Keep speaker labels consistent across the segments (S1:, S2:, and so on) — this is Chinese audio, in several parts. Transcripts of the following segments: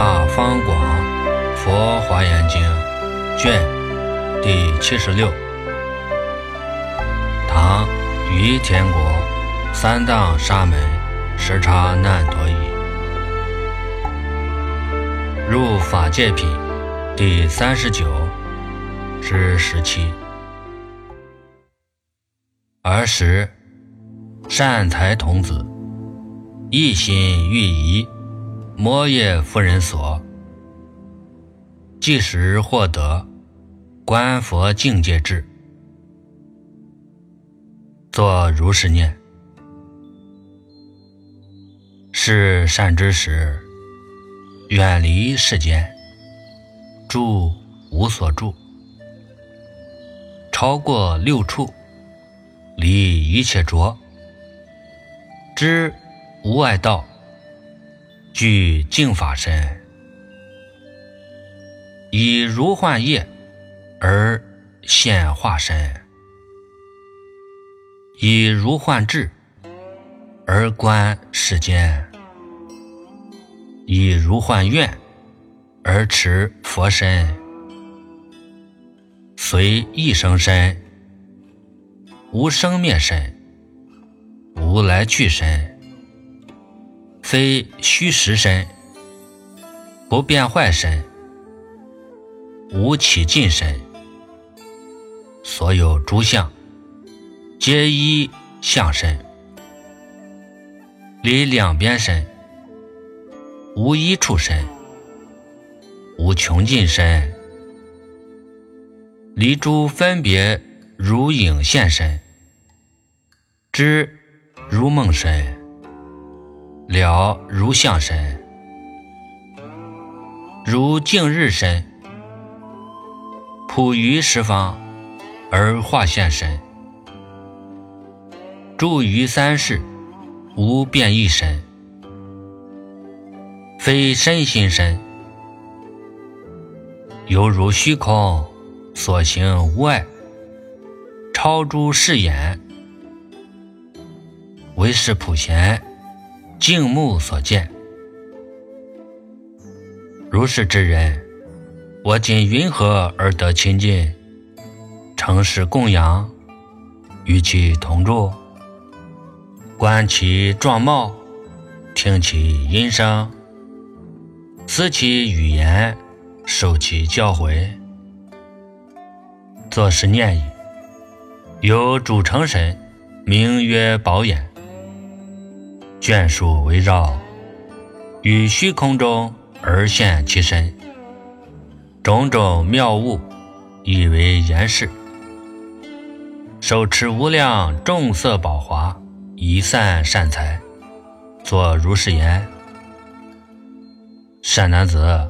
S1: 大方广佛华严经卷第76，唐于田国三藏沙门时叉难陀译。入法界品第39至17。儿时善财童子一心欲移摩耶夫人所，即时获得观佛境界智，作如是念：是善知识，远离世间，住无所住，超过六处，离一切浊，知无碍道，具净法身，以如幻业而现化身，以如幻智而观世间，以如幻愿而持佛身，随一生身，无生灭身，无来去身，非虚实身，不变坏身，无起尽身，所有诸相皆依相身，离两边身，无一处身，无穷尽身，离诸分别如影现身，知如梦身，了如相身，如净日身，普于十方而化现身，住于三世无变异身，非身心身，犹如虚空所行无碍，超诸视眼，为是普贤净目所见。如是之人，我今云何而得亲近？承事供养，与其同住，观其状貌，听其音声，思其语言，受其教诲，作是念矣：有主成神，名曰宝眼，眷属围绕，于虚空中而现其身，种种妙物以为言饰，手持无量众色宝华，以散善财，作如是言：善男子，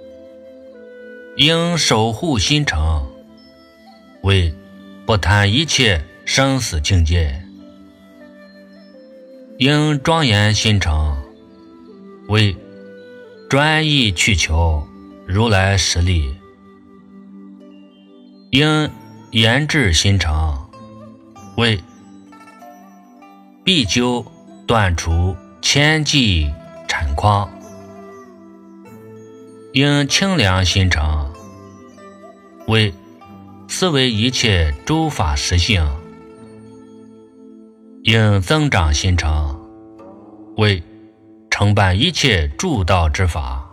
S1: 应守护心诚，为不贪一切生死境界；应庄严心诚，为专一去求如来实力；应严制心诚，为必究断除千计产况；应清凉心诚，为思维一切诸法实性；应增长心诚，为承办一切助道之法；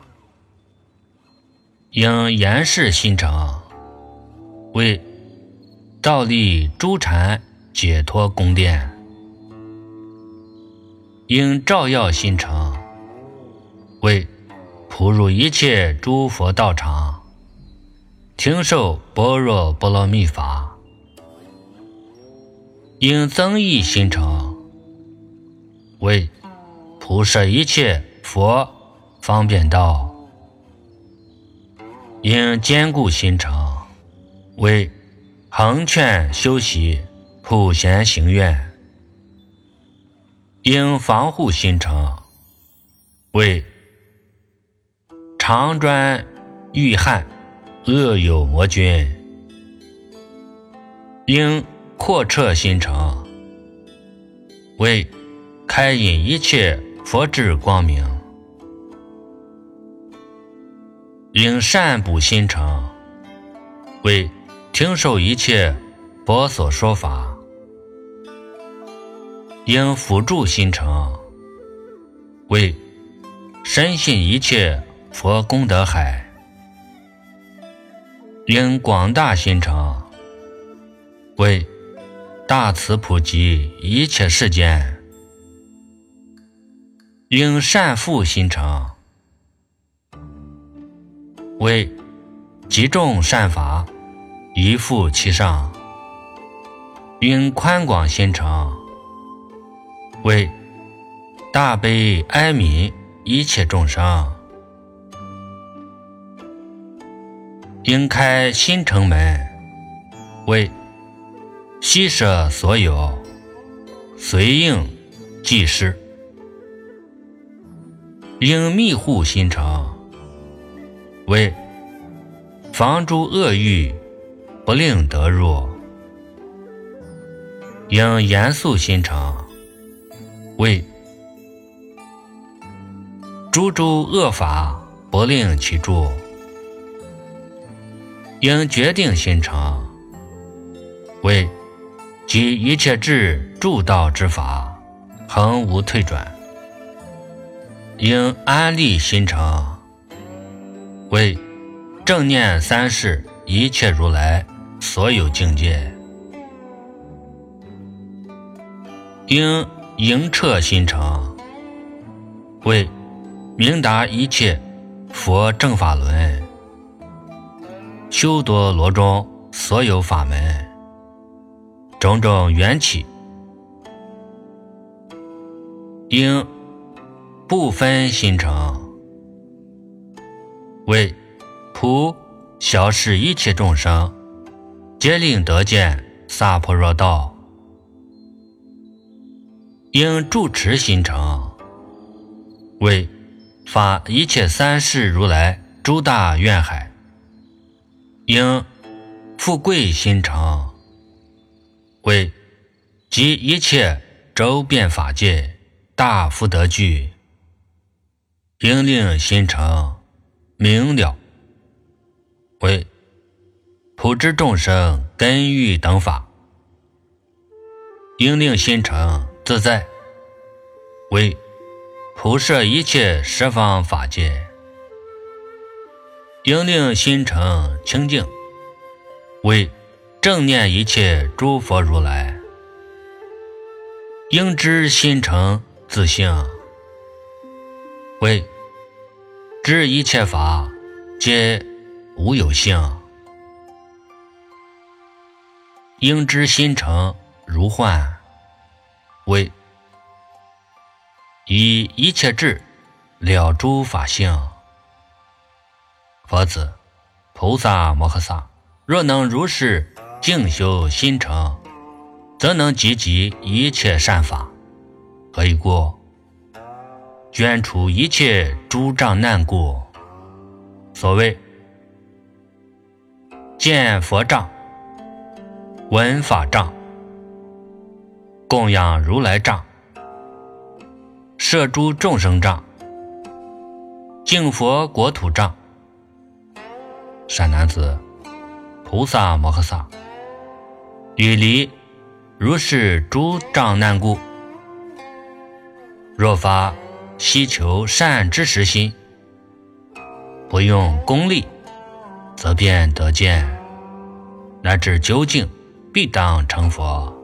S1: 应严饰心诚，为道立诸禅解脱宫殿；应照耀心诚，为普入一切诸佛道场，听受般若波罗蜜法；应增益心诚，为普摄一切佛方便道；应坚固心诚，为恒劝修习普贤行愿；应防护心诚，为常专御害恶有魔君；应扩彻心诚，为开引一切佛智光明； 应善补心诚，为听受一切佛所说法；应辅助心诚，为深信一切佛功德海；应广大心诚，为大慈普及一切世间；应善负心诚，为集众善法一复其上；应宽广心诚，为大悲哀悯一切众生；应开心诚门，为悉舍所有，随应济施；应密护心诚，为防诸恶欲，不令得入；应严肃心诚，为诸恶法，不令其住；应决定心诚，为即一切智助道之法，恒无退转；应安立心诚，为正念三世一切如来所有境界；应营彻心诚，为明达一切佛正法轮，修多罗中所有法门，种种缘起；应不分心诚，为普小视一切众生，皆令得见萨婆若道；应住持心诚，为发一切三世如来诸大愿海；应富贵心诚，为集一切周遍法界大福德具；应令心诚明了，为普知众生根欲等法；应令心诚自在，为普摄一切十方法界；应令心诚清净，为正念一切诸佛如来；应知心诚自性，为知一切法皆无有性；应知心诚如幻，为以一切智了诸法性。佛子，菩萨摩诃萨若能如是静修心诚，则能积集一切善法。何以故？捐除一切诸障难故。所谓见佛障、闻法障、供养如来障、摄诸众生障、净佛国土障。善男子，菩萨摩诃萨远离如是诸障难故，若发希求善知识心，不用功利，则便得见，乃至究竟必当成佛。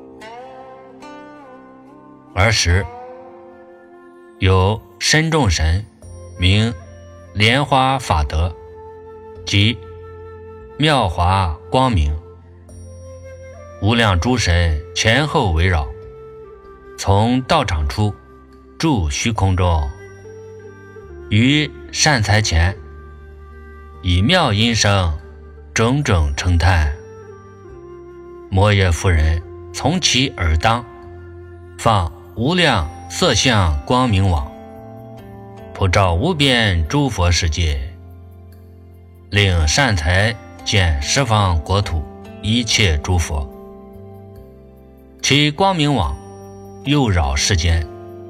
S1: 尔时有身众神名莲花法德及妙华光明，无量诸神前后围绕，从道场出住虚空中，于善财前以妙音声种种称叹。摩耶夫人从其耳当放无量色相光明网，普照无边诸佛世界，令善财见十方国土一切诸佛。其光明网又绕世间，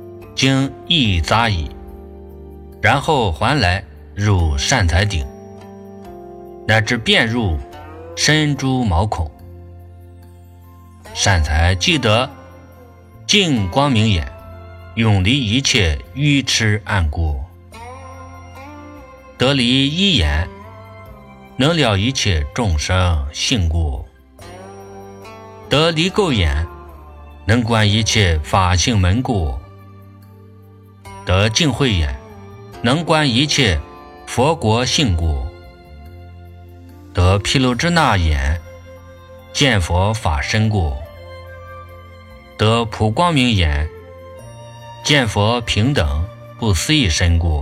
S1: 经一匝以，然后还来入善财顶， 乃至遍入身诸毛孔。善财既得净光明眼，永离一切愚痴暗故。得离一眼，能了一切众生性故。得离垢眼，能观一切法性门故。得净慧眼，能观一切佛国性故。得毗卢遮那眼，见佛法身故。得普光明眼，见佛平等不思议身故。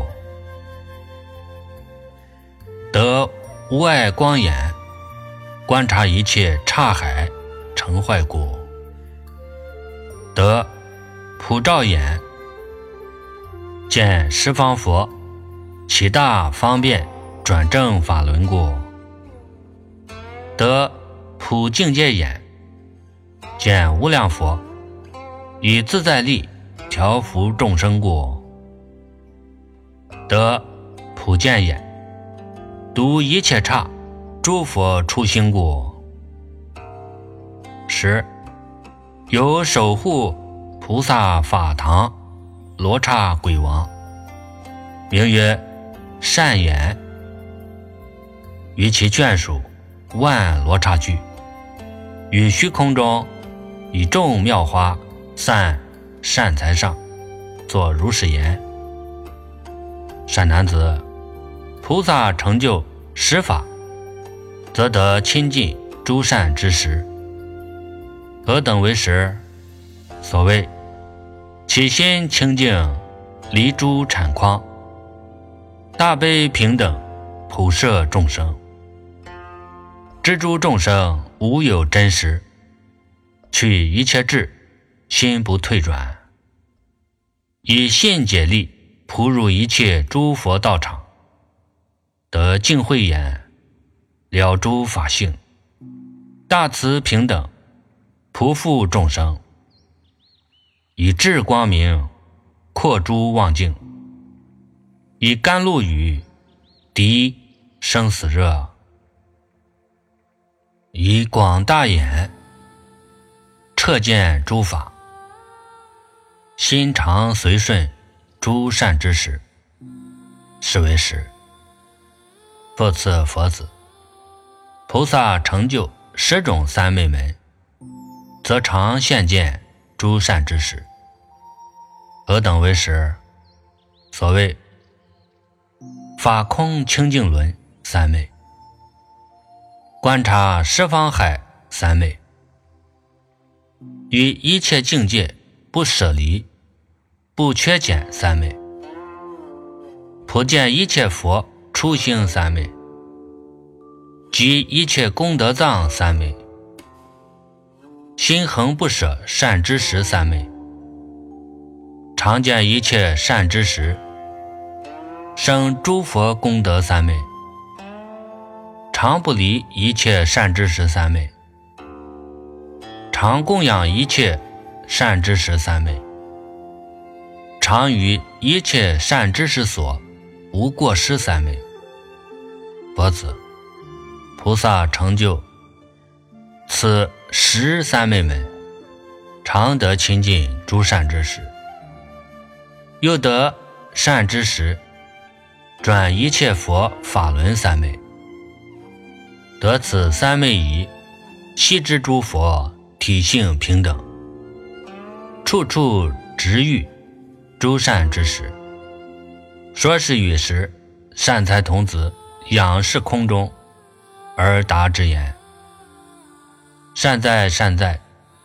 S1: 得无碍光眼，观察一切刹海成坏故。得普照眼，见十方佛起大方便转正法轮故。得普境界眼，见无量佛以自在力调伏众生故。得普见眼，读一切刹诸佛出心故。10. 有守护菩萨法堂罗刹鬼王，名曰善眼，于其眷属万罗刹俱，于虚空中以众妙花散善财上，作如是言：善男子，菩萨成就十法，则得亲近诸善之时。何等为时？所谓起心清净，离诸产筐，大悲平等，普摄众生。知诸众生无有真实，去一切智，心不退转，以信解力普入一切诸佛道场，得净慧眼，了诸法性，大慈平等，普覆众生，以智光明扩诸妄境，以甘露雨涤生死热，以广大眼彻见诸法，心常随顺诸善之时，是为时。复次佛子，菩萨成就10种三昧门，则常现见诸善之时。何等为时？所谓法空清净轮三昧，观察十方海三昧，于一切境界不舍离不缺减三昧，普见一切佛出行三昧，及一切功德藏三昧，心恒不舍善知识三昧，常见一切善知识，生诸佛功德三昧，常不离一切善知识三昧，常供养一切善知识三昧，常于一切善知识所无过失三昧。佛子，菩萨成就此10三昧门，常得亲近诸善知识，又得善知识转一切佛法轮三昧，得此三昧已，悉知诸佛体性平等，处处直遇诸善之时。说是语时，善财童子仰视空中而答之言：善哉善哉，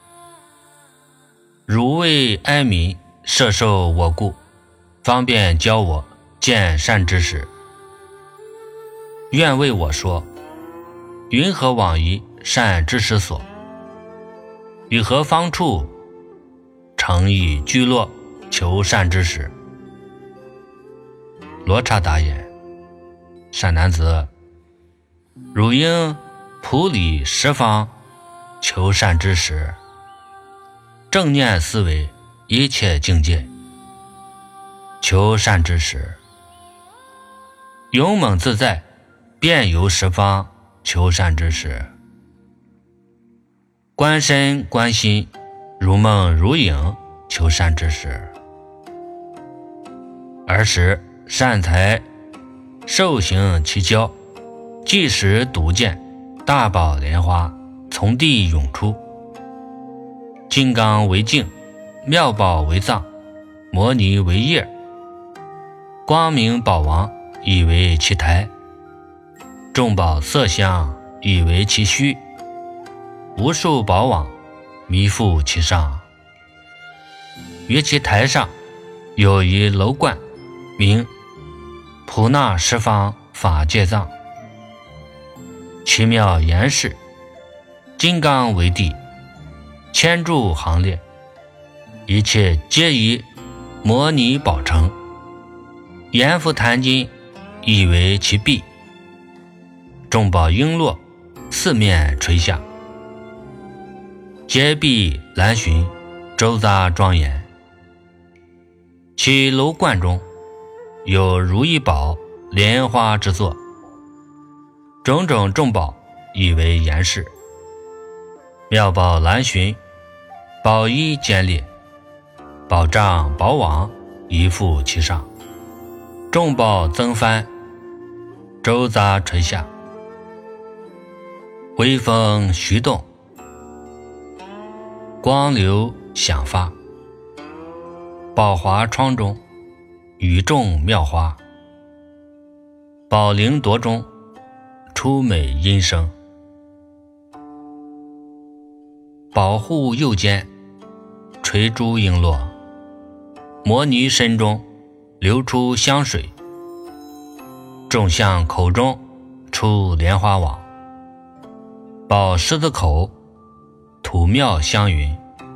S1: 汝为哀民摄受我故，方便教我见善知识，愿为我说，云何往迤善知识所？于何方处诚意居落求善知识？罗刹答言：善男子，汝应普理十方求善知识，正念思维一切境界，求善知识，勇猛自在，遍游十方求善之事。观身观心，如梦如影，求善之事。儿时善财寿行其交，即时独见大宝莲花从地涌出，金刚为镜，妙宝为藏，摩尼为叶，光明宝王以为其台，众宝色香以为其虚，无数宝网弥覆其上。于其台上有一楼观，名普那十方法界藏，其妙严饰，金刚为地，千柱行列，一切皆以摩尼宝成，阎浮檀金以为其壁，众宝璎珞四面垂下，阶壁栏楯，周匝庄严。其楼观中有如意宝莲花之作，种种众宝以为严饰，妙宝栏楯，宝衣坚列，宝帐宝网一覆其上，众宝增幡，周匝垂下，微风徐动，光流响发，宝华窗中与众妙花，宝铃铎中出美音声，宝护右肩垂珠璎珞，摩尼身中流出香水，众像口中出莲花网，宝狮子口吐妙香云，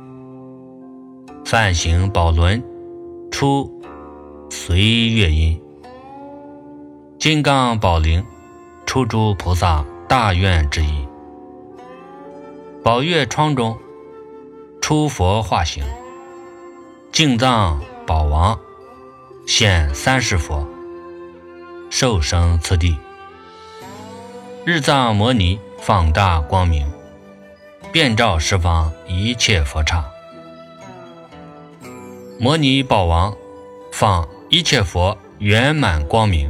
S1: 梵行宝轮出随乐音，金刚宝铃出诸菩萨大愿之意，宝月窗中出佛化形，净藏宝王现30佛，受生次第，日藏摩尼放大光明，遍照十方一切佛刹，摩尼宝王放一切佛圆满光明，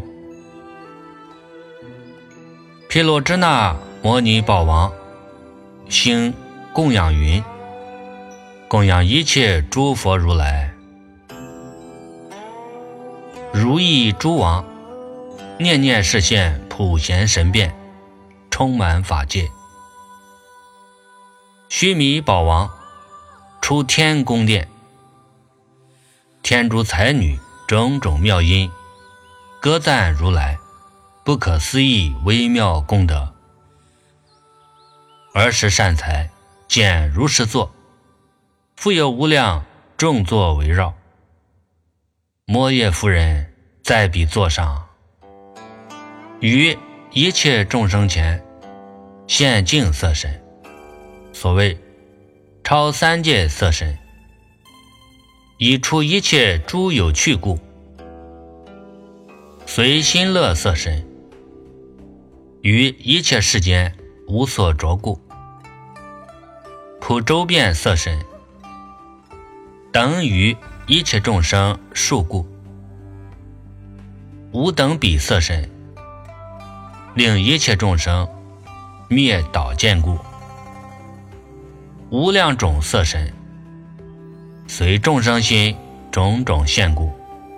S1: 毗罗遮那摩尼宝王兴供养云，供养一切诸佛如来，如意诸王念念示现普贤神变，充满法界，须弥宝王出天宫殿，天竺才女种种妙音，歌赞如来不可思议微妙功德。儿时善财见如是座，复有无量众座围绕，摩耶夫人在彼座上，于一切众生前现净色身，所谓超三界色身，以出一切诸有趣故，随心乐色身，于一切世间无所着故，普周遍色身，等于一切众生数故，无等比色身，令一切众生灭倒见故，无量种色身，随众生心种种现故，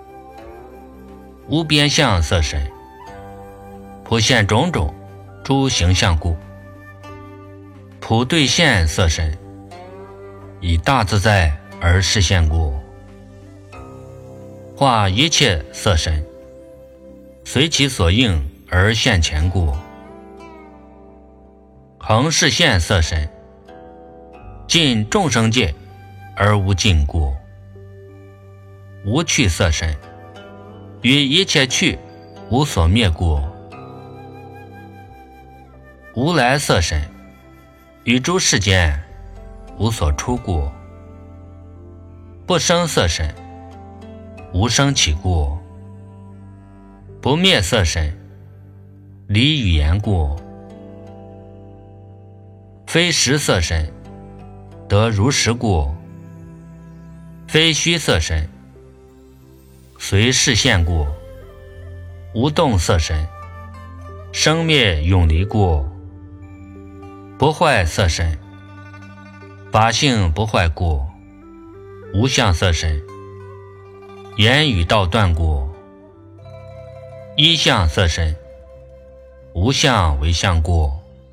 S1: 无边相色身，普现种种诸形象故，普对现色身，以大自在而示现故，化一切色身，随其所应而现前故，恒示现色身，尽众生界而无尽故，无去色身，于一切去无所灭故，无来色身，于诸世间无所出故，不生色身，无生起故，不灭色身，离语言故， 非实色身，得如实故；非虚色身，随事现故；无动色身，生灭永离故；不坏色身，法性不坏故；无相色身，言语道断故；一相色身，无相为相故；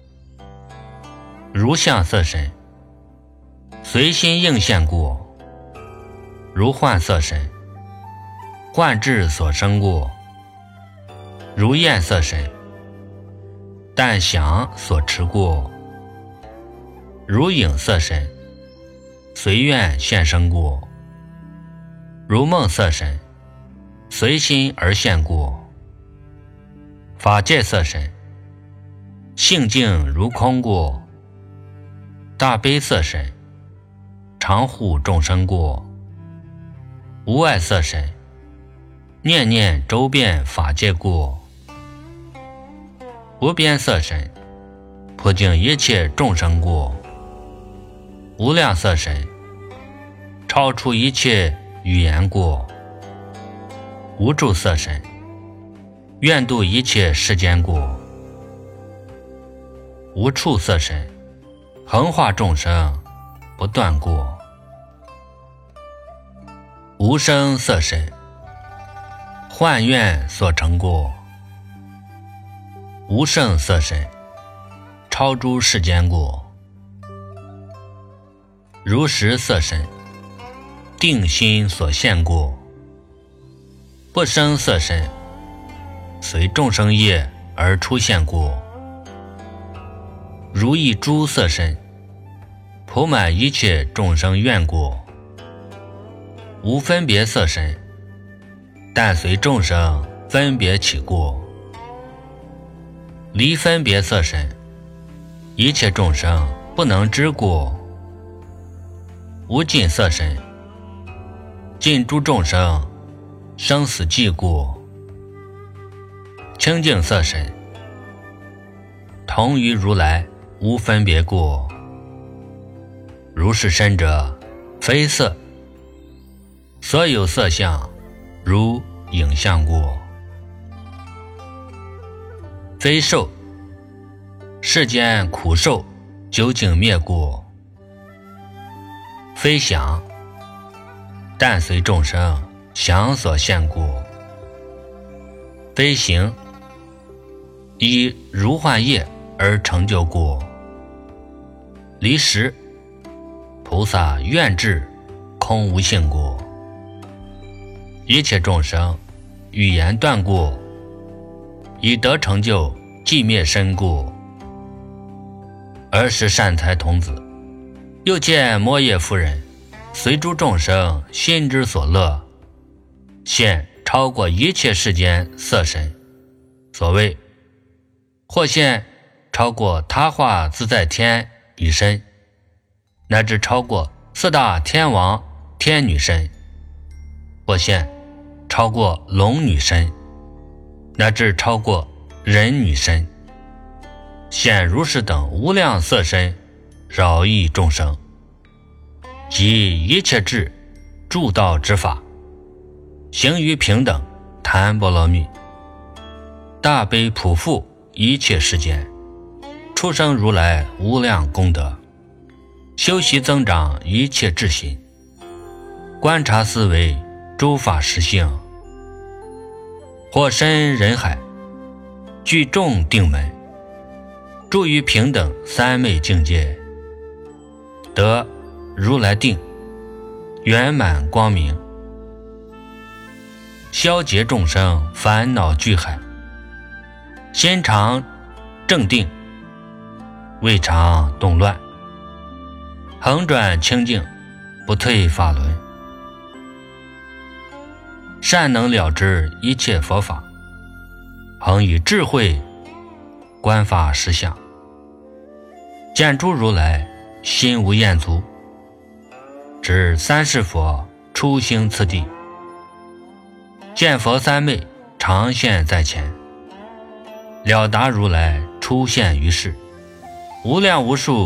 S1: 如相色身，随心应现故；如幻色身，幻智所生故；如焰色身，但想所持故；如影色身，随愿现生故；如梦色身，随心而现故；法界色身，性净如空故；大悲色身，常护众生故；无碍色身，念念周遍法界故；无边色身，普净一切众生故；无量色身，超出一切语言故；无住色身，愿度一切世间故；无处色身，恒化众生不断故；无声色身，幻愿所成故；无胜色身，超诸世间故；如实色身，定心所现故；不生色身，随众生业而出现故；如一诸色身，普满一切众生愿故；无分别色身，但随众生分别起故；离分别色身，一切众生不能知故；无尽色身，尽诸众生生死际故；清净色身，同于如来无分别故；如是身者，非色，所有色相如影像故；非受，世间苦受究竟灭故；非想，但随众生想所现故；非行，以如幻业而成就故；离实，菩萨愿智空无性故；一切众生语言断故，以得成就寂灭身故。儿时善财童子，又见摩耶夫人随诸众生心之所乐，现超过一切世间色身，所谓或现超过他化自在天以身，乃至超过四大天王天女身，或现超过龙女身，乃至超过人女身，现如是等无量色身，饶益众生，即一切智助道之法，行于平等谈波罗蜜，大悲普覆一切世间，出生如来无量功德，修习增长一切智心，观察思维诸法实性，或身人海，具众定门，住于平等三昧境界，得如来定，圆满光明，消解众生烦恼巨海，心常正定，未常动乱，恒转清净，不退法轮，善能了知一切佛法，恒以智慧观法实相，见诸如来心无厌足，知三世佛初兴此地，见佛三昧常现在前，了达如来出现于世，无量无数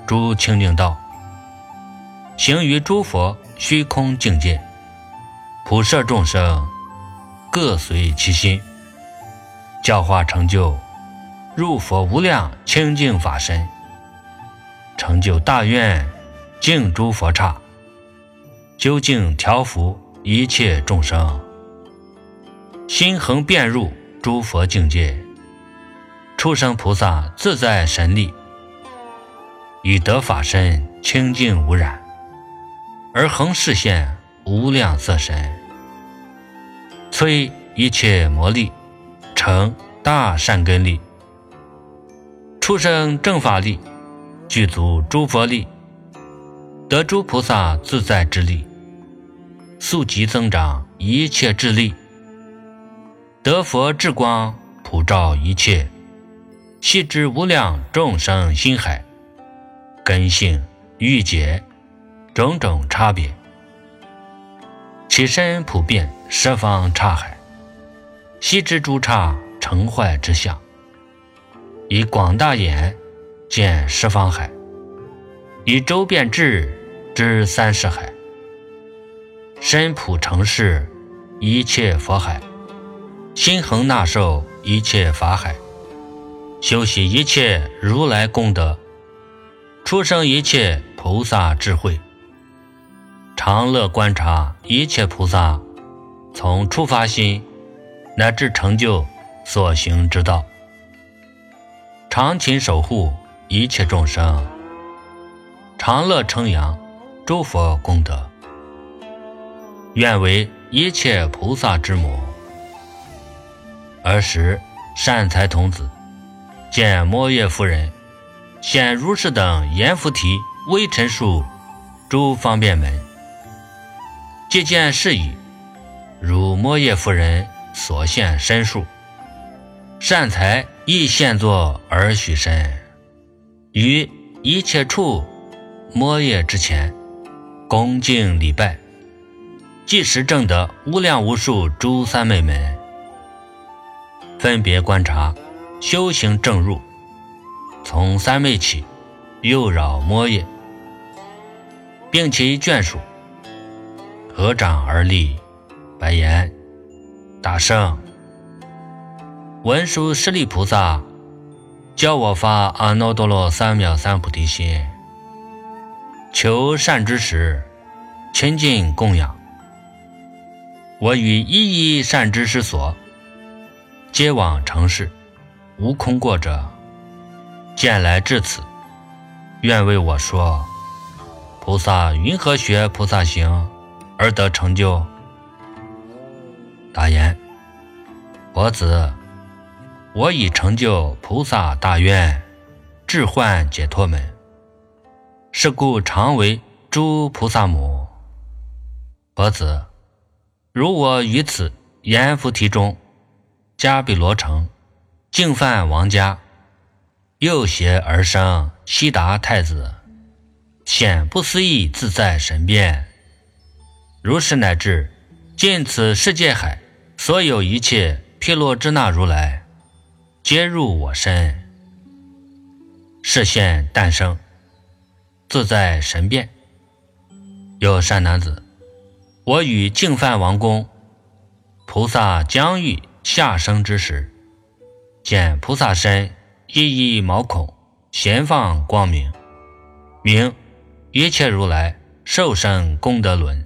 S1: 诸清净道，行于诸佛虚空境界，普摄众生，各随其心，教化成就入佛无量清净法身，成就大愿净诸佛刹，究竟调伏一切众生，心恒遍入诸佛境界，畜生菩萨自在神力，以得法身清净无染，而恒示现无量色身，摧一切魔力，成大善根力，畜生正法力，具足诸佛力，得诸菩萨自在之力，速疾增长一切智力，得佛智光普照一切，悉知无量众生心海，根性欲解种种差别，其身普遍十方刹海，悉知诸刹成坏之相，以广大眼见十方海，以周遍智知三世海，身普成事一切佛海，心恒纳受一切法海，修习一切如来功德，出生一切菩萨智慧，常乐观察一切菩萨从初发心乃至成就所行之道，常勤守护一切众生，常乐称扬诸佛功德，愿为一切菩萨之母。儿时善财童子见摩耶夫人现如是等阎浮提微尘数诸方便门，既见是已，如摩耶夫人所现身数，善财亦现作而许身，于一切处摩耶之前恭敬礼拜，即时证得无量无数诸三昧门，分别观察修行正入，从三昧起诱扰摩耶，并其眷属合掌而立，白言：大圣，文殊师利菩萨教我发阿耨多罗三藐三菩提心，求善知识亲近供养，我与一一善知识所，皆往成事，无空过者，见来至此，愿为我说，菩萨云何学菩萨行而得成就？答言：佛子，我已成就菩萨大愿，智幻解脱门，是故常为诸菩萨母。佛子，如我于此阎浮提中，迦毗罗城净饭王家，右胁而生悉达太子，显不思议自在神变，如是乃至尽此世界海所有一切毗罗支那如来，皆入我身，示现诞生，自在神变。有善男子，我与净饭王宫菩萨将欲下生之时，见菩萨身一一毛孔闲放光明，名一切如来受生功德轮，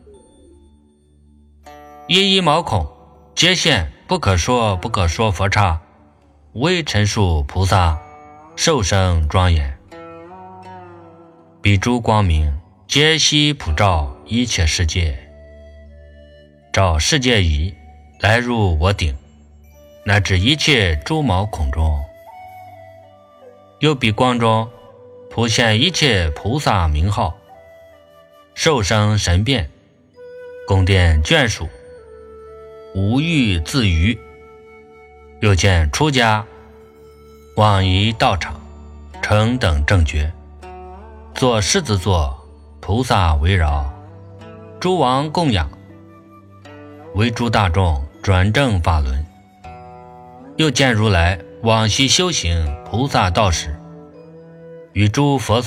S1: 一一毛孔皆现不可说不可说佛刹，微尘数菩萨受生庄严，彼诸光明皆悉普照一切世界，照世界仪来入我顶，乃至一切诸毛孔中，又彼光中普现一切菩萨名号，受生神变，宫殿眷属无欲自娱，又见出家往移道场，成等正觉，坐狮子座，菩萨围绕，诸王供养，为诸大众转正法轮。又见如来往昔修行菩萨道时，与诸佛所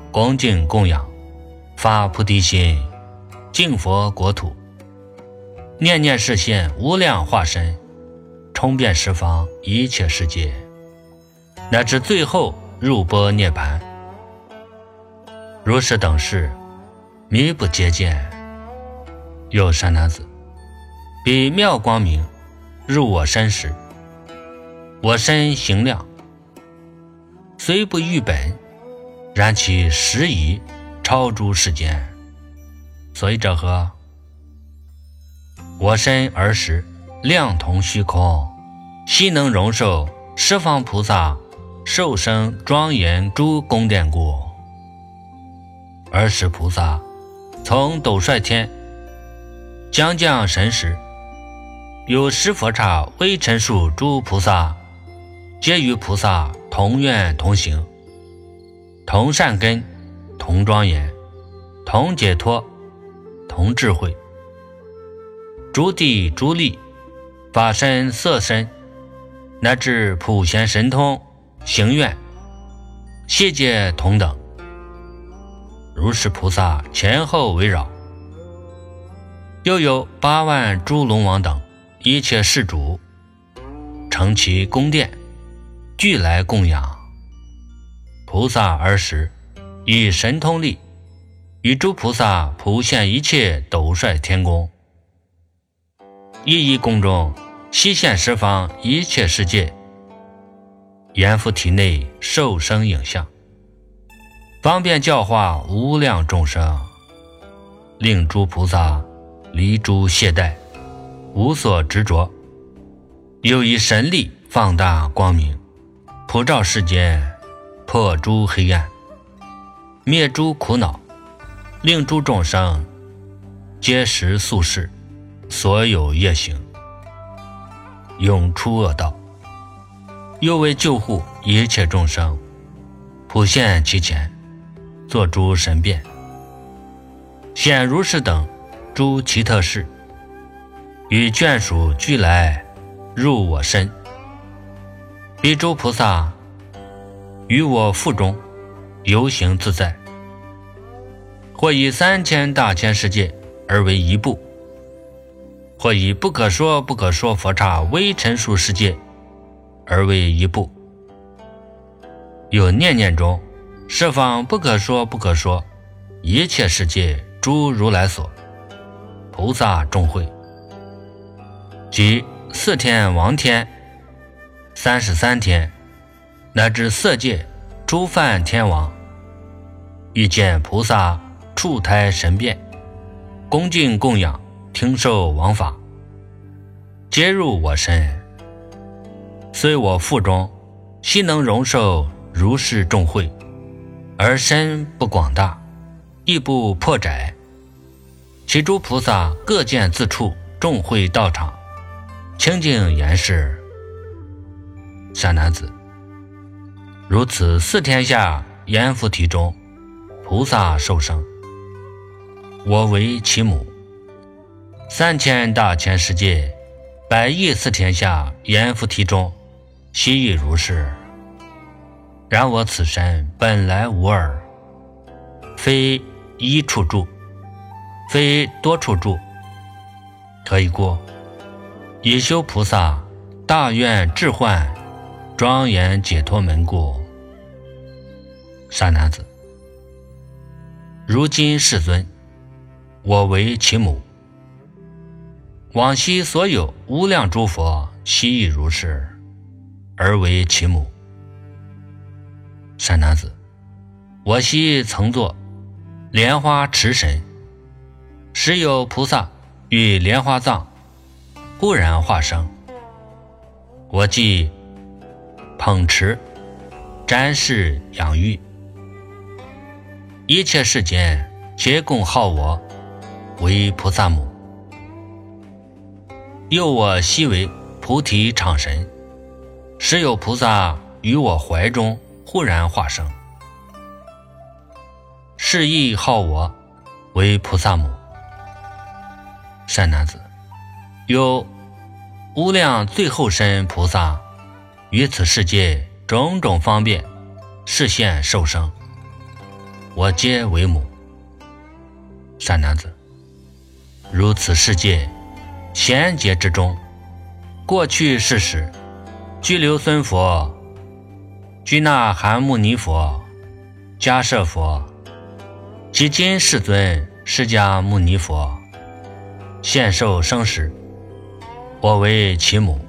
S1: 恭敬供养，发菩提心，净佛国土，念念实现无量化身，充遍十方一切世界，乃至最后入般涅槃。如是等事，弥不竭见。又善男子，彼妙光明入我身时，我身行量，虽不喻本，然其实已超诸世间。所以者何？我身儿时量同虚空，悉能容受十方菩萨受生庄严诸宫殿故。儿时菩萨从斗率天将降神时，有十佛刹微尘数诸菩萨，皆与菩萨同愿同行，同善根，同庄严，同解脱，同智慧，诸地诸力，法身色身，乃至普贤神通行愿，悉皆同等。如是菩萨前后围绕，又有8万诸龙王等一切世主，乘其宫殿，俱来供养。菩萨儿时以神通力，与诸菩萨普现一切斗率天宫，一一宫中悉现十方一切世界，阎浮体内受生影像，方便教化无量众生，令诸菩萨离诸懈怠，无所执着，又以神力放大光明，普照世间，破诸黑暗，灭诸苦恼，令诸众生皆识宿世所有业行，永出恶道，又为救护一切众生，普现其前，作诸神变，显如是等诸奇特事，与眷属俱来入我身。彼诸菩萨于我腹中游行自在，或以3000大千世界而为一部，或以不可说不可说佛刹微尘数世界而为一部，有念念中十方不可说不可说一切世界诸如来所，菩萨众会，即4天王天、33天，乃至色界诸梵天王，遇见菩萨处胎神变，恭敬供养，听受王法，皆入我身。虽我腹中悉能容受如是众会，而身不广大，亦不破窄。其诸菩萨各见自处众会道场，清净严饰。善男子，如此4天下阎浮提中，菩萨受生，我为其母。3000大千世界100亿4天下阎浮提中，悉亦如是。然我此身本来无二，非一处住，非多处住。何以故？以修菩萨大愿智幻庄严解脱门故。善男子，如今世尊，我为其母。往昔所有无量诸佛悉亦如是，而为其母。善男子，我昔曾作莲花池神，时有菩萨与莲花藏忽然化生，我即捧持瞻视养育，一切世间皆共号我为菩萨母。又我昔为菩提场神，时有菩萨于我怀中忽然化生，是亦号我为菩萨母。善男子，有无量最后身菩萨于此世界种种方便示现受生， 我皆为母。善男子，如此世界贤劫之中，过去世时，居留孙佛、居那含牟尼佛、迦摄佛及今世尊释迦牟尼佛现受生时，我为其母。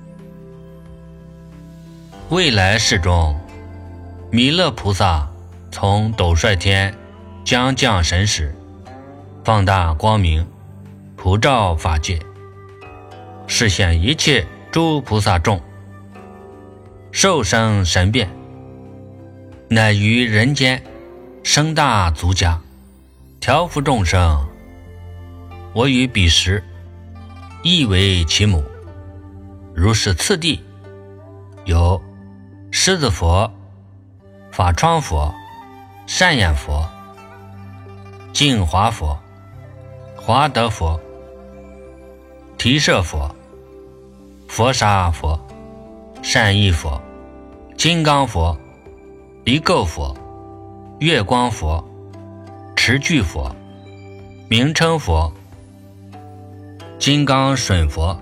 S1: 未来世中，弥勒菩萨从斗率天将降神时，放大光明，普照法界，示现一切诸菩萨众，受生神变，乃于人间生大足家，调伏众生。我于彼时亦为其母。如是次第，有狮子佛、法窗佛、善眼佛、净华佛、华德佛、提舍佛、佛沙佛、善意佛、金刚佛、离垢佛、月光佛、持具佛、名称佛、金刚水佛、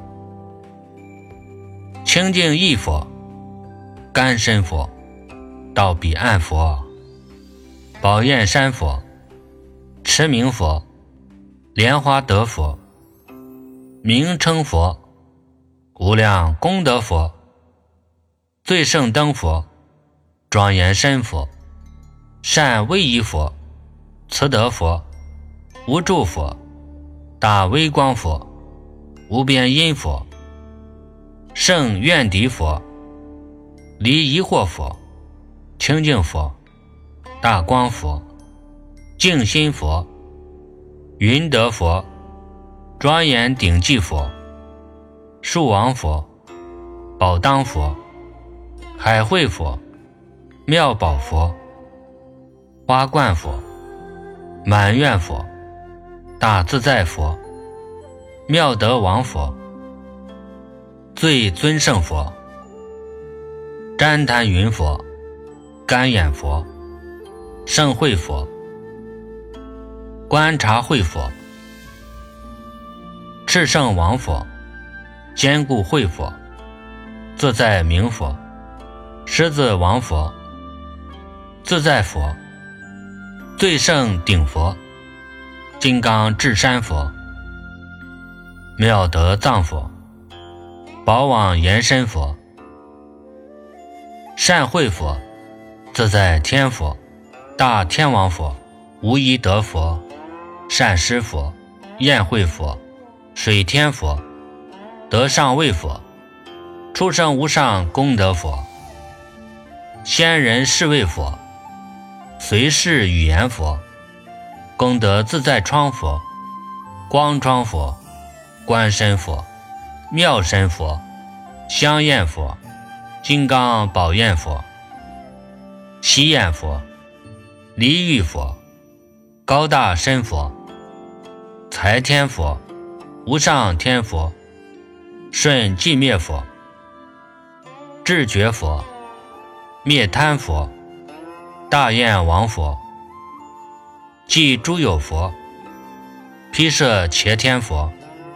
S1: 清净意佛、甘身佛、到彼岸佛、宝焰山佛、持名佛、莲花德佛、名称佛、无量功德佛、最胜灯佛、庄严身佛、善威仪佛、慈德佛、无住佛、大微光佛、无边音佛、圣愿敌佛、离疑惑佛、清净佛、大光佛、净心佛、云德佛、庄严顶髻佛、树王佛、宝当佛、海会佛、妙宝佛、花冠佛、满愿佛、大自在佛、妙德王佛、最尊胜佛、旃檀云佛、干眼佛、圣慧佛、观察慧佛、炽圣王佛、坚固慧佛、自在明佛、狮子王佛、自在佛、最胜顶佛、金刚智山佛、妙德藏佛、宝网延伸佛、善慧佛、自在天佛、大天王佛、无一德佛、善师佛、宴会佛、水天佛、德上位佛、出生无上功德佛、仙人侍卫佛、随侍语言佛、功德自在窗佛、光窗佛、观身佛、妙身佛、香焰佛、金刚宝焰佛、喜焰佛、离欲佛、高大身佛、财天佛、无上天佛、顺寂灭佛、智觉佛、灭贪佛、大焰王佛、即诸有佛、毗舍伽天佛、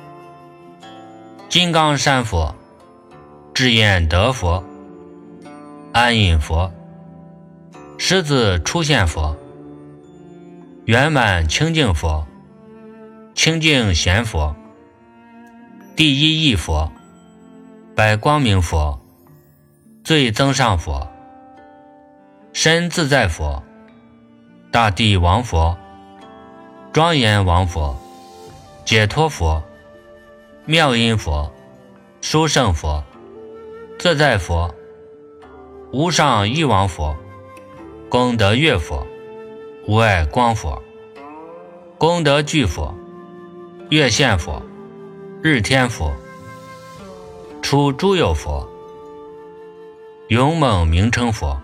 S1: 金刚山佛、智焰德佛、安隐佛、狮子出现佛、圆满清净佛、清净贤佛、第一义佛、百光明佛、最增上佛、身自在佛、大地王佛、庄严王佛、解脱佛、妙音佛、殊胜佛、自在佛、无上义王佛、功德月佛、无碍光佛、功德具佛、月现佛、日天佛、出诸有佛、勇猛名称佛、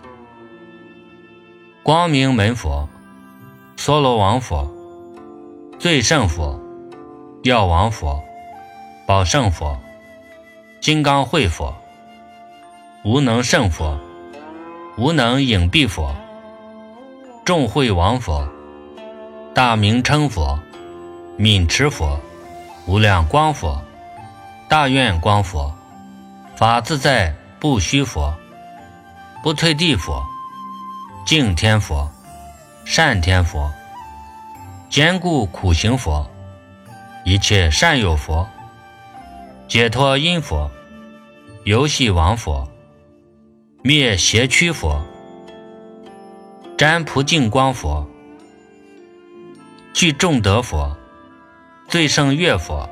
S1: 光明门佛、娑罗王佛、最胜佛、药王佛、宝胜佛、金刚慧佛、无能胜佛、无能隐蔽佛、 众会王佛、大明称佛、泯持佛、无量光佛、大愿光佛、法自在不虚佛、不退地佛、净天佛、善天佛、坚固苦行佛、一切善友佛、解脱因佛、游戏王佛、灭邪曲佛、占卜净光佛、具众德佛、最胜乐佛、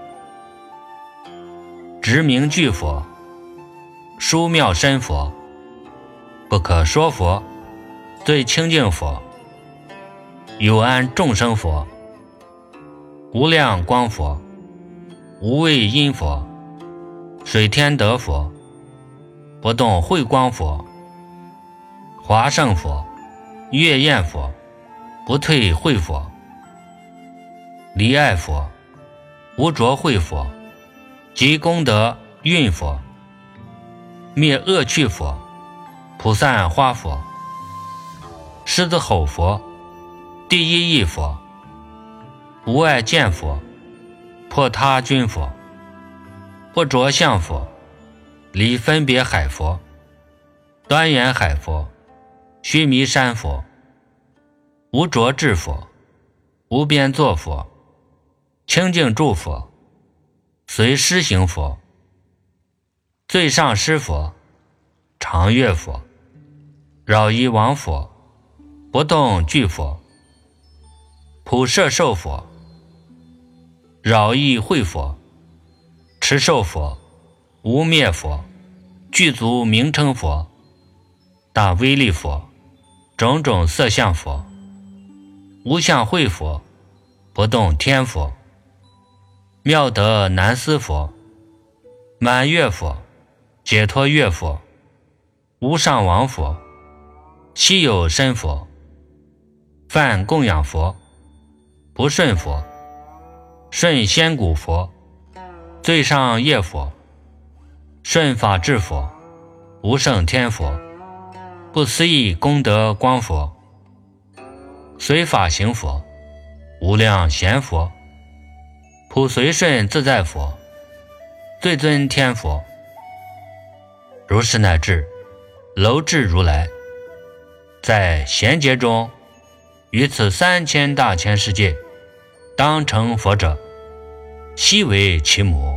S1: 直明具佛、殊妙身佛、不可说佛、最清净佛、有安众生佛、无量光佛、无畏因佛、水天德佛、不动慧光佛、华胜佛、月焰佛、不退慧佛、离爱佛、无着慧佛、集功德运佛、灭恶趣佛、普散花佛、狮子吼佛、第一义佛、无碍见佛、破他君佛、不着相佛、离分别海佛、端严海佛、须弥山佛、无着智佛、无边作佛、清净住佛、随施行佛、最上师佛、常乐佛、扰夷王佛、不动具佛、普摄受佛、扰夷慧佛、持受佛、无灭佛、具足名称佛、大威力佛、种种色相佛、无相慧佛、不动天佛、妙德难思佛、满月佛、解脱月佛、无上王佛、稀有身佛、梵供养佛、不顺佛、顺仙骨佛、最上业佛、顺法智佛、无胜天佛、不思议功德光佛、随法行佛、无量贤佛、普随顺自在佛、最尊天佛、如是乃至楼至如来，在贤劫中于此3000大千世界当成佛者，悉为其母。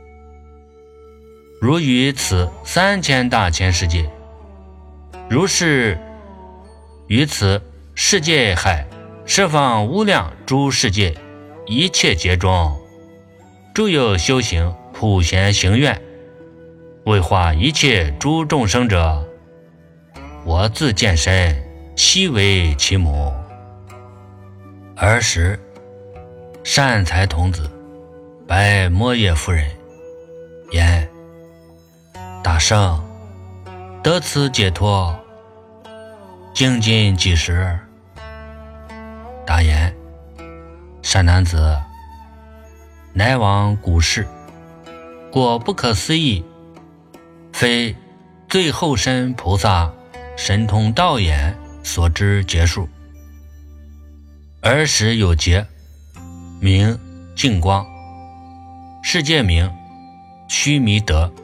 S1: 如于此3000大千世界，如是于此世界海十方无量诸世界一切劫中，诸有修行普贤行愿，为化一切诸众生者，我自见身，悉为其母。尔时善财童子白摩耶夫人言：大圣，得此解脱，精进几时？答言：善男子，乃往古世，果不可思议，非最后身菩萨神通道眼所知劫数。儿时有劫，名净光，世界名须弥德，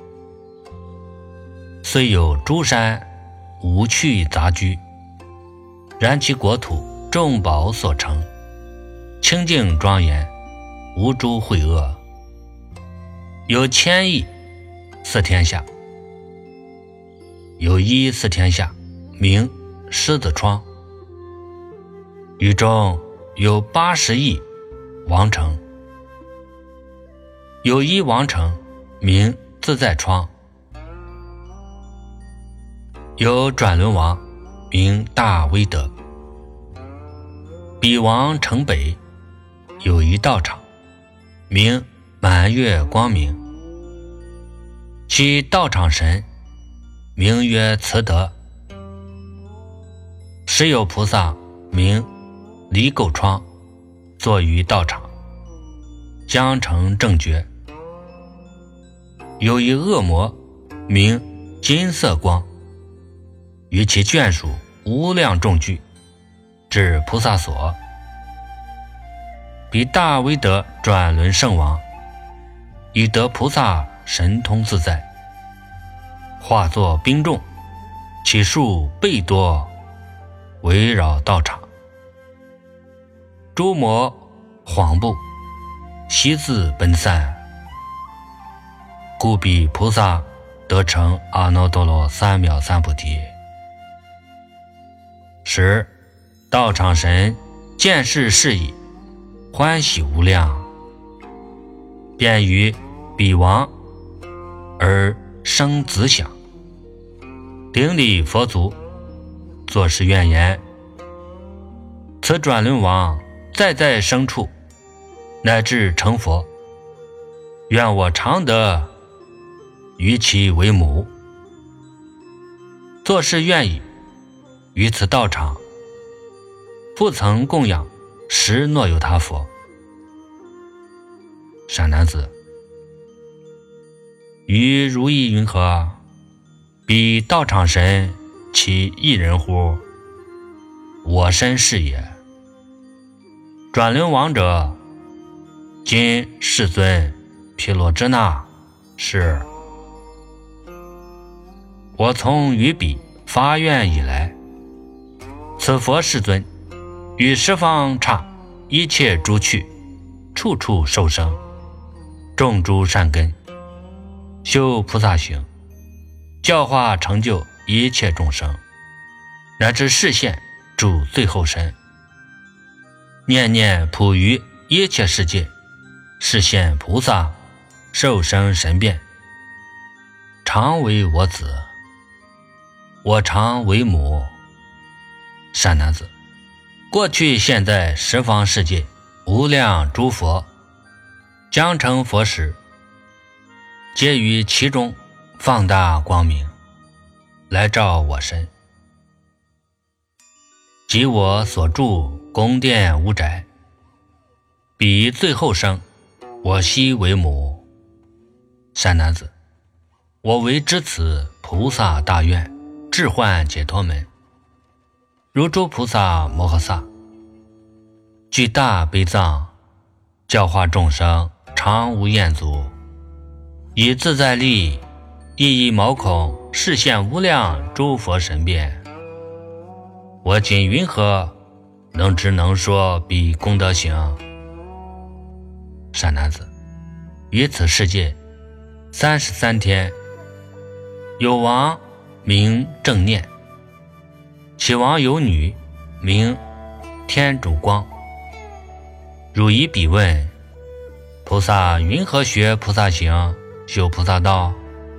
S1: 虽有诸山无趣杂居，然其国土众宝所成，清净庄严，无诸秽恶，有千亿四天下，有一四天下名狮子窗，于中有80亿王城，有一王城名自在窗，有转轮王名大威德。彼王城北有一道场，名满月光明，其道场神名曰慈德。时有菩萨名离垢窗，坐于道场，将成正觉。有一恶魔名金色光，于其眷属无量众聚， 至菩萨所，彼大威德转轮圣王，以得菩萨神通自在，化作兵众，其数倍多，围绕道场。诸魔惶怖，悉自奔散，故彼菩萨得成阿耨多罗三藐三菩提。时道场神见是事矣，欢喜无量，便于彼王而生子享，顶礼佛足，作是愿言：此转轮王在在生处，乃至成佛，愿我常得与其为母。作是愿已，于此道场复曾供养10若有他佛。善男子，于如意云何？彼道场神其一人乎？我身是也。转轮王者，今世尊毗罗遮那是。我从于彼发愿以来，此佛世尊于十方刹一切诸趣，处处受生，种诸善根，修菩萨行，教化成就一切众生，乃至示现住最后身，念念普于一切世界，示现菩萨，受生神变，常为我子，我常为母。善男子，过去现在十方世界无量诸佛将成佛时，皆于其中放大光明，来照我身。即我所住宫殿屋宅，彼最后生，我悉为母。善男子，我为知此菩萨大愿，智幻解脱门，如诸菩萨摩诃萨，具大悲藏，教化众生，常无厌足，以自在力，一一毛孔，示现无量诸佛神变。我今云何能知能说彼功德行？善男子，于此世界33天，有王名正念，其王有女名天竺光。汝以彼问：菩萨云何学菩萨行，修菩萨道？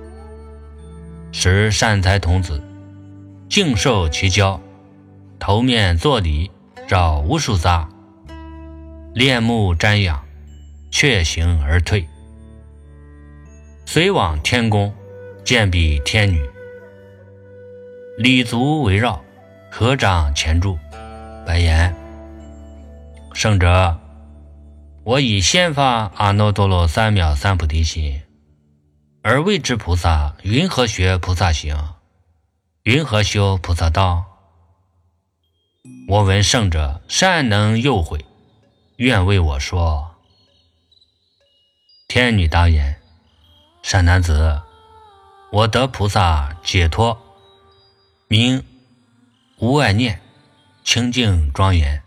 S1: 时善财童子敬受其教，头面作礼，绕无数匝，恋目瞻仰，却行而退。随往天宫，见彼天女，礼足围绕，合掌前住，白言：圣者，我以先发阿耨多罗三藐三菩提心，而谓之菩萨云何学菩萨行，云何修菩萨道？我闻圣者善能诱诲，愿为我说。天女答言：善男子，我得菩萨解脱，名无爱念，清净庄严。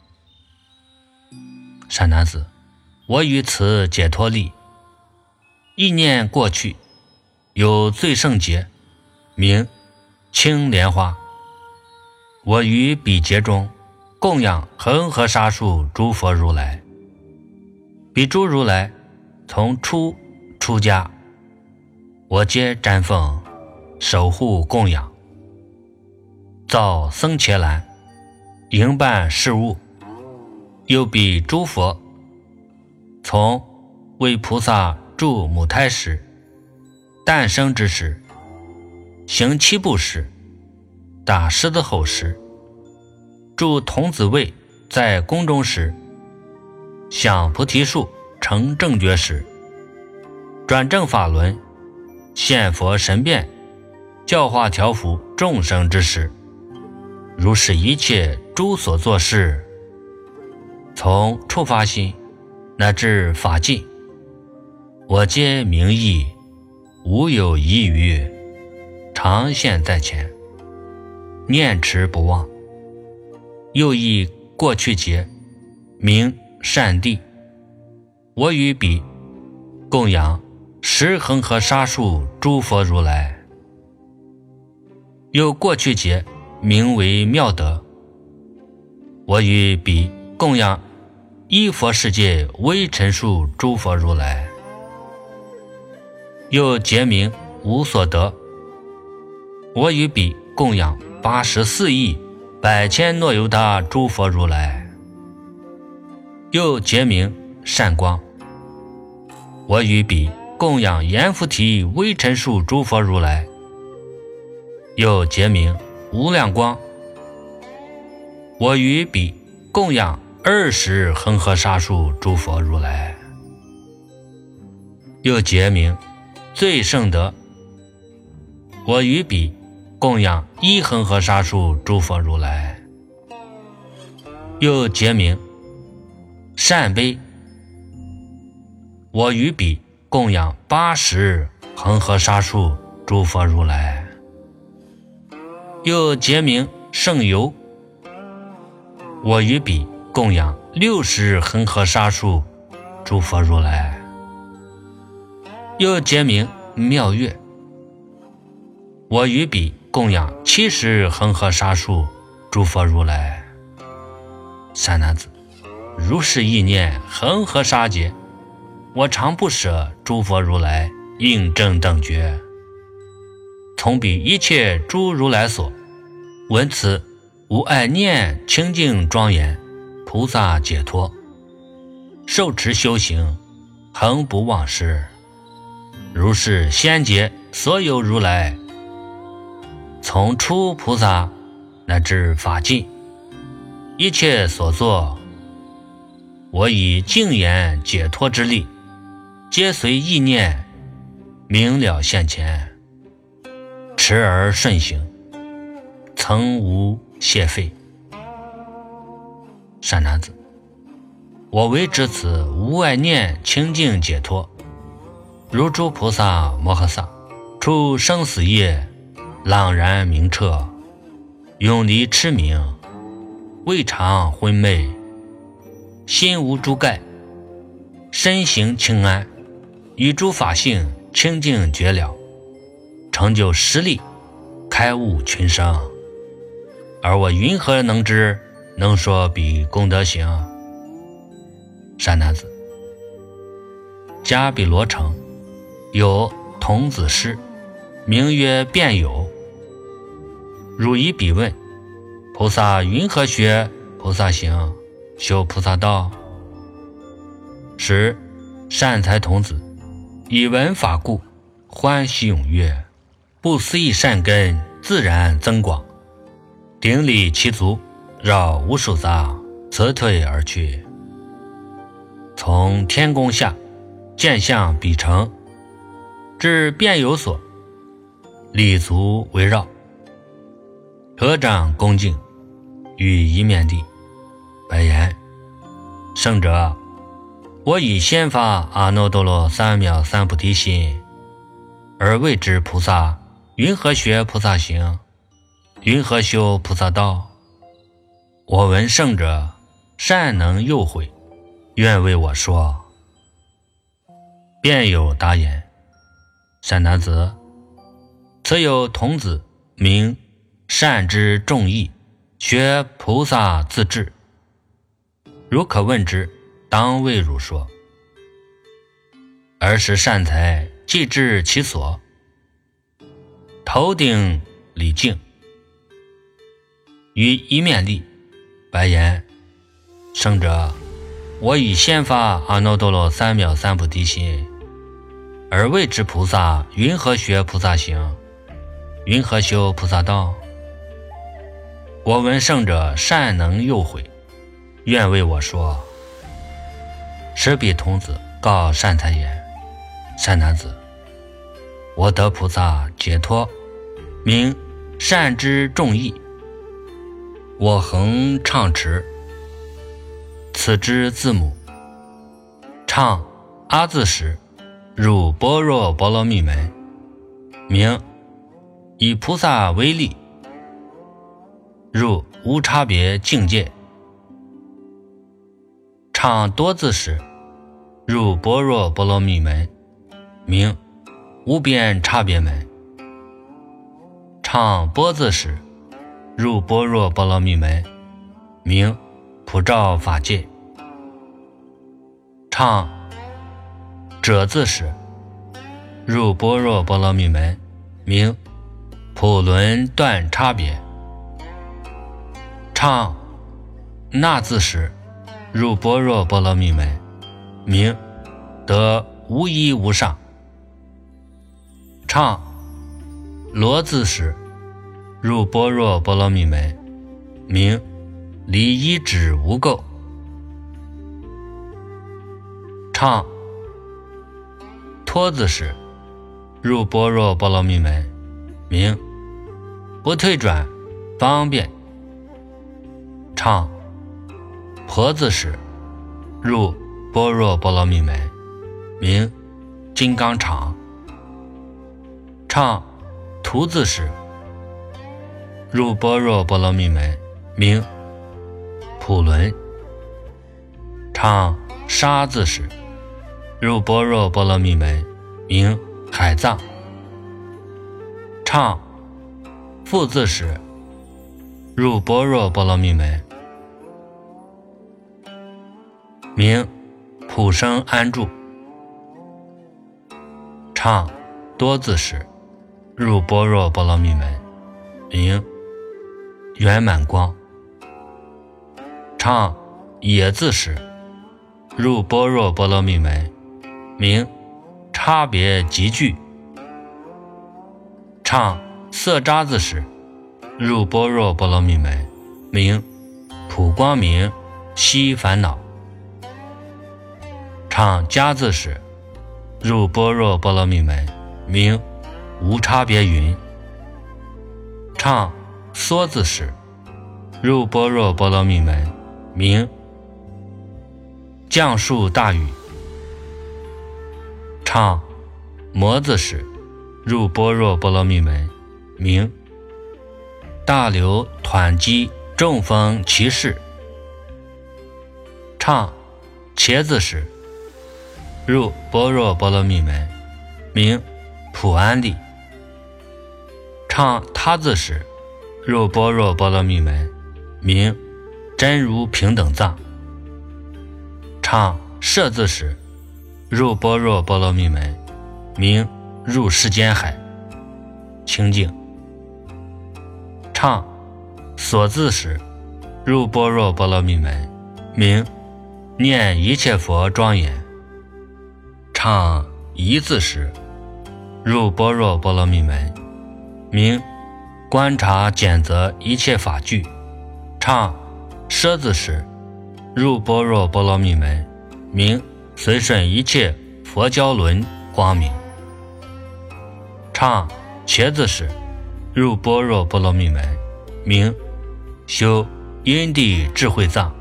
S1: 善男子，我于此解脱力，意念过去，有最胜劫，名青莲花。我于彼劫中供养恒河沙数诸佛如来，彼诸如来从出家，我皆瞻奉守护供养，造僧伽蓝，营办事务。又彼诸佛从为菩萨住母胎时，诞生之时，行七步时，打狮子吼时，住童子位在宫中时，享菩提树成正觉时，转正法轮，现佛神变，教化调伏众生之时， 如是一切诸所作事，从触发心乃至法尽，我皆明意，无有疑余，常现在前，念持不忘。又以过去劫名善地，我与彼供养十恒河沙数诸佛如来。又过去劫名为妙德，我与彼供养一佛世界微尘数诸佛如来。又劫名无所得，我与彼供养84亿百千诺由他诸佛如来。又劫名善光，我与彼供养阎浮提微尘数诸佛如来。又劫名无量光，我与彼供养20恒河沙数诸佛如来。又劫名最胜德，我与彼供养1恒河沙数诸佛如来。又劫名善悲，我与彼供养80恒河沙数诸佛如来。又劫名圣游，我与彼供养60恒河沙数诸佛如来。又劫名妙月，我与彼供养70恒河沙数诸佛如来。善男子，如是意念恒河沙劫，我常不舍诸佛如来应正等觉，从彼一切诸如来所，闻此无碍念清净庄严菩萨解脱，受持修行恒不忘失。如是先劫所有如来，从初菩萨乃至法尽，一切所作，我以净言解脱之力，皆随意念明了现前，持而顺行，曾无懈废。善男子，我为至此无碍念清净解脱，如诸菩萨摩诃萨出生死业，朗然明彻，永离痴明，未尝昏昧，心无诸盖，身行清安，与诸法性清净绝了，成就实力，开悟群生。而我云何能知能说彼功德行？善男子，迦毗罗城有童子师，名曰辩友。汝以彼问，菩萨云何学菩萨行，修菩萨道？时善财童子以闻法故，欢喜踊跃，不思议善根自然增广，顶礼其足，绕无数匝，辞退而去。从天宫下见向彼城，至辩友所，礼足围绕，合掌恭敬，于一面地白言：圣者，我以先发阿耨多罗三藐三菩提心，而谓之菩萨云何学菩萨行，云何修菩萨道？我闻圣者善能诱诲，愿为我说。辩友答言：善男子，此有童子名善之众义，学菩萨自治，如可问之，当为汝说。尔时善财既至其所，头顶礼敬，于一面立，白言：圣者，我以先发阿耨多罗三藐三菩提心，而谓之菩萨云何学菩萨行，云何修菩萨道？我闻圣者善能诱诲，愿为我说。时彼童子告善财言：善男子，我得菩萨解脱，名善之众义， 我恒唱持，此之字母。唱阿字时，入般若波罗蜜门，名以菩萨为例，入无差别境界。唱多字时，入般若波罗蜜门，名无边差别门。唱波字时，入般若波罗蜜门，名普照法界。唱者字时，入般若波罗蜜门，名普轮断差别。唱那字时，入般若波罗蜜门，名得无一无上。唱罗字时，入般若波罗蜜门，名离一指无垢。唱托字时，入般若波罗蜜门，名不退转方便。唱婆字时，入般若波罗蜜门，名金刚常。唱图字时，入般若波罗蜜门，名普轮。唱沙字时，入般若波罗蜜门，名海藏。唱复字时，入般若波罗蜜门，名普生安住。唱多字时，入般若波罗蜜门，名圆满光。唱也字时，入般若波罗蜜门，名差别极具。唱色渣字时，入般若波罗蜜门，名普光明息烦恼。唱迦字时，入般若波罗蜜门，名无差别云。唱梭字时，入般若波罗蜜门，名降树大雨。唱摩字时，入般若波罗蜜门，名大流团击中风骑士。唱茄字时，入般若波罗蜜门，名普安利。唱他字时，入般若波罗蜜门，名真如平等藏。唱摄字时，入般若波罗蜜门，名入世间海清净。唱所字时，入般若波罗蜜门，名念一切佛庄严。唱一字时，入般若波罗蜜门，名观察检则一切法具。唱奢字时，入般若波罗蜜门，名随顺一切佛教轮光明。唱茄字时，入般若波罗蜜门，名修因地智慧藏。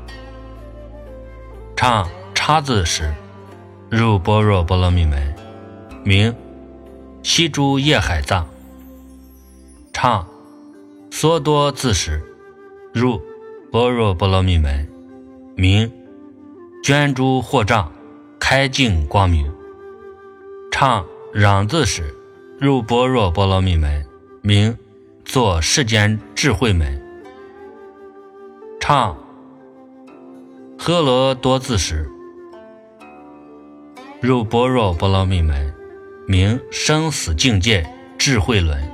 S1: 唱叉字时，入般若波罗蜜门，名悉诸业海藏。唱梭多字时，入般若波罗蜜门，名捐诸惑障开净光明。唱壤字时，入般若波罗蜜门，名作世间智慧门。唱诃罗多字时，入般若波罗蜜门，名生死境界智慧轮。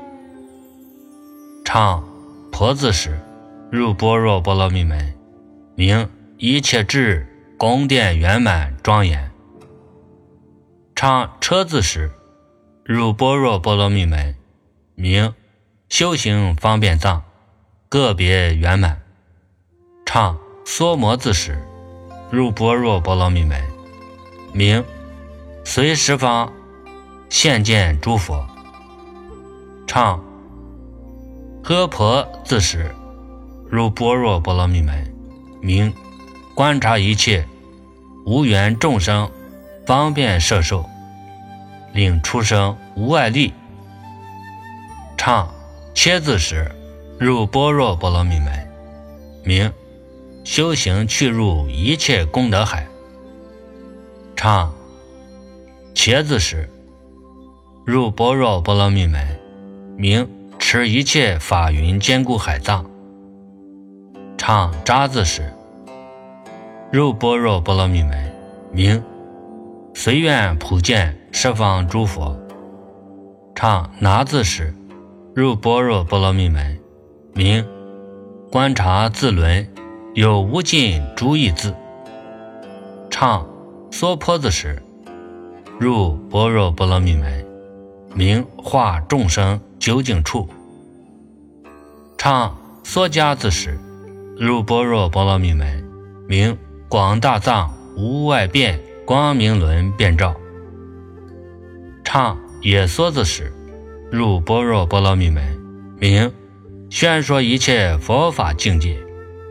S1: 唱婆字时，入般若波罗蜜门，名一切智宫殿圆满庄严。唱车字时，入般若波罗蜜门，名修行方便藏个别圆满。唱梭摩字时，入般若波罗蜜门，名随十方现见诸佛。唱诃婆字时， 入般若波罗蜜门，名观察一切无缘众生，方便摄受，令出生无碍力。唱切字时，入般若波罗蜜门，名修行去入一切功德海。唱茄字时，入般若波罗蜜门，名持一切法云坚固海藏。唱扎字时，入般若波罗蜜门，名随愿普见十方诸佛。唱拿字时，入般若波罗蜜门，名观察自轮有无尽诸义字。唱娑婆字时，入般若波罗蜜门，名化众生究竟处。唱娑迦字时，入般若波罗蜜门，名广大藏无外变光明轮遍照。唱也娑字时，入般若波罗蜜门，名宣说一切佛法境界。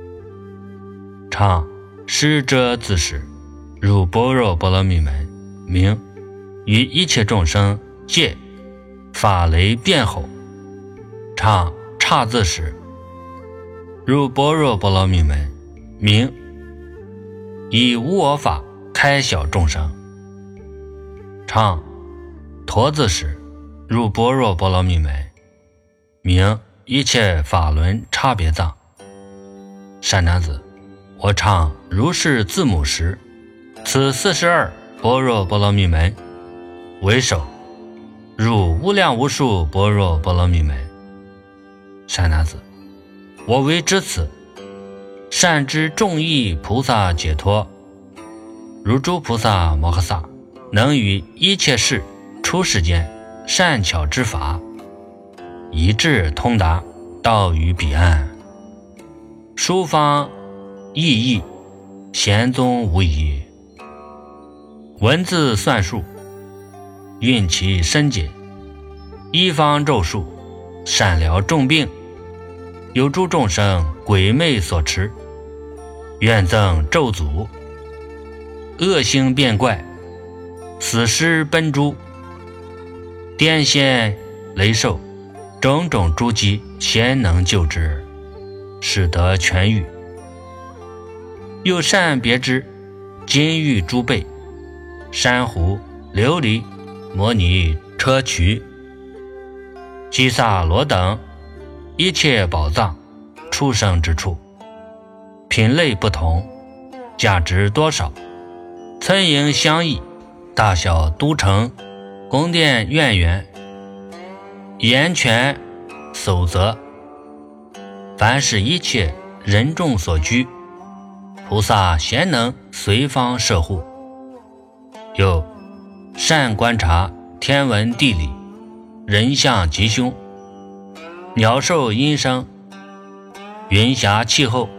S1: 唱施遮字时，入般若波罗蜜门，名与一切众生界法雷辩吼。唱刹字时，入般若波罗蜜门，名以无我法开晓众生。唱陀字时，入般若波罗蜜门，名一切法轮差别藏。善男子，我唱如是字母时，此42般若波罗蜜门为首，入无量无数般若波罗蜜门。善男子，我为知此，善知众义菩萨解脱，如诸菩萨摩诃萨，能于一切事出世间善巧之法，一致通达，到于彼岸。殊方意义，贤宗无疑。文字算术，运其深解，一方咒术，善疗众病，有诸众生鬼魅所持，愿赠咒诅，恶行变怪，死尸奔诸，癫痫雷兽，种种诸疾，贤能救之，使得痊愈。又善别之金玉珠贝、珊瑚、琉璃、摩尼、砗磲、基萨罗等一切宝藏出生之处，品类不同，价值多少，村营相异，大小都城、宫殿院园、严权守则，凡是一切人众所居，菩萨贤能随方摄护。又善观察天文地理、人相吉凶、鸟兽音声、云霞气候、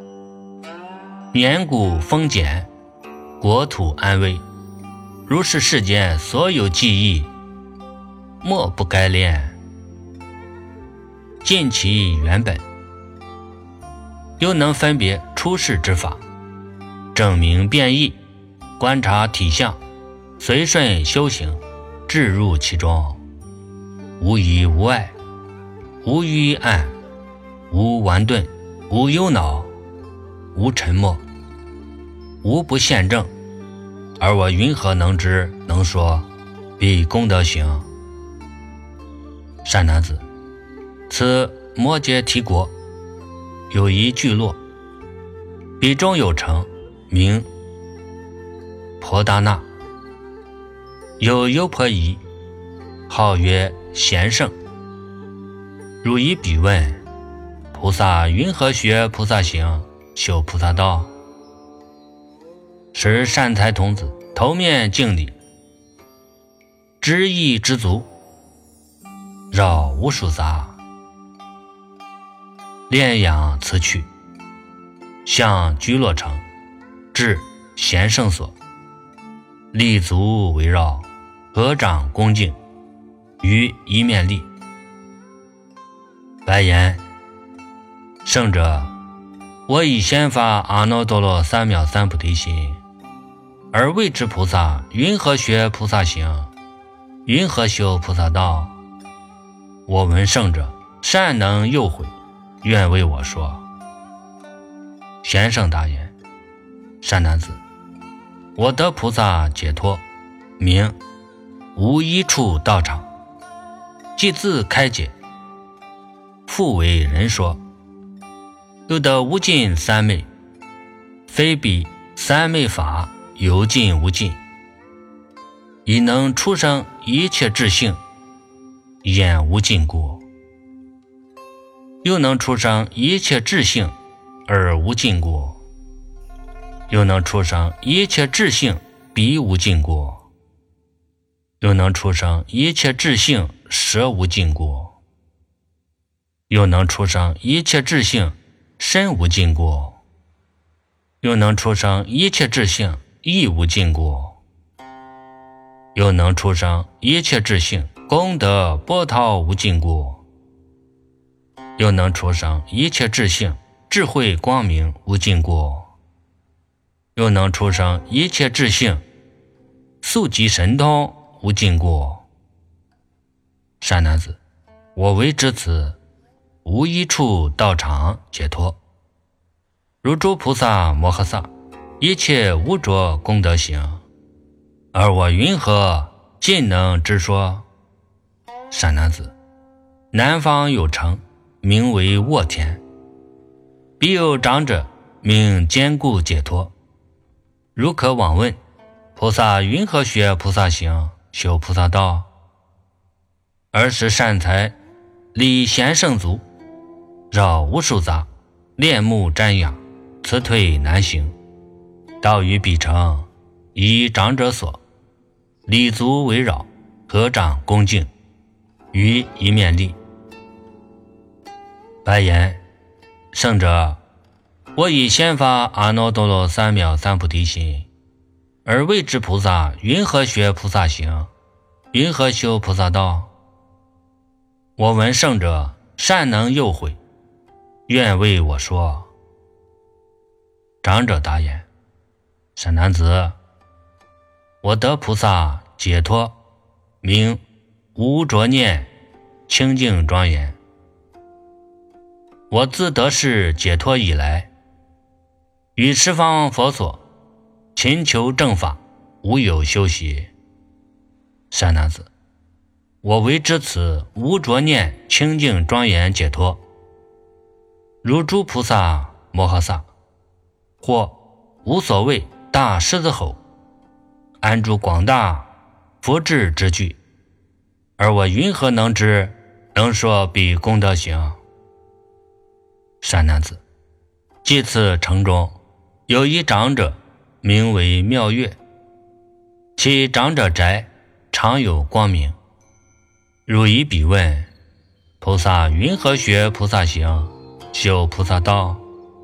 S1: 年谷丰俭、国土安危，如是世间所有记忆，莫不该练，尽其原本。又能分别出世之法，证明变异，观察体相，随顺修行，置入其中，无疑无碍，无愚暗，无顽钝，无忧恼，无沉默，无不现证。而我云何能知能说，彼功德行？善男子，此摩羯提国有一聚落，彼中有城，名婆达那，有优婆夷，号曰贤圣。汝以彼问，菩萨云何学菩萨行，修菩萨道？时善财童子头面敬礼，知意知足，绕无数匝，炼养辞去，向居落城，至贤圣所，立足围绕，合掌恭敬，于一面立，白言：圣者我以先发阿耨多罗三藐三菩提心，而为之菩萨云何学菩萨行？云何修菩萨道？我闻圣者善能诱诲，愿为我说。贤圣答言：善男子，我得菩萨解脱，名无一处道场，即自开解，复为人说。又得无尽三昧，非彼三昧法有尽无尽，已能出生一切智性，眼无尽故；又能出生一切智性，耳无尽故；又能出生一切智性，鼻无尽故；又能出生一切智性，舌无尽故；又能出生一切智性，身无尽故；又能出生一切智性，意无尽故；又能出生一切智性，功德波涛无尽故；又能出生一切智性，智慧光明无尽故；又能出生一切智性，速疾神通无尽故。善男子，我为至此无一处道场解脱，如诸菩萨摩诃萨一切无着功德行，而我云何尽能知说？善男子，南方有城，名为沃田，彼有长者，名坚固解脱。如可往问，菩萨云何学菩萨行，修菩萨道？尔时善财礼贤圣足，绕无数匝，恋慕瞻仰，辞退难行。到于彼城，以长者所，礼足围绕，合掌恭敬，于一面立。白言：圣者，我以先发阿耨多罗三藐三菩提心，而为之菩萨云何学菩萨行？云何修菩萨道？我闻圣者善能诱诲，愿为我说。长者答言：善男子，我得菩萨解脱，名无着念，清净庄严。我自得是解脱以来，与十方佛所勤求正法，无有休息。善男子，我为知此无着念清净庄严解脱，如诸菩萨摩诃萨，或无所谓大狮子吼，安住广大佛智之具，而我云何能知，能说彼功德行？善男子，即此城中有一长者，名为妙月，其长者宅常有光明。汝以彼问，菩萨云何学菩萨行，修菩萨道？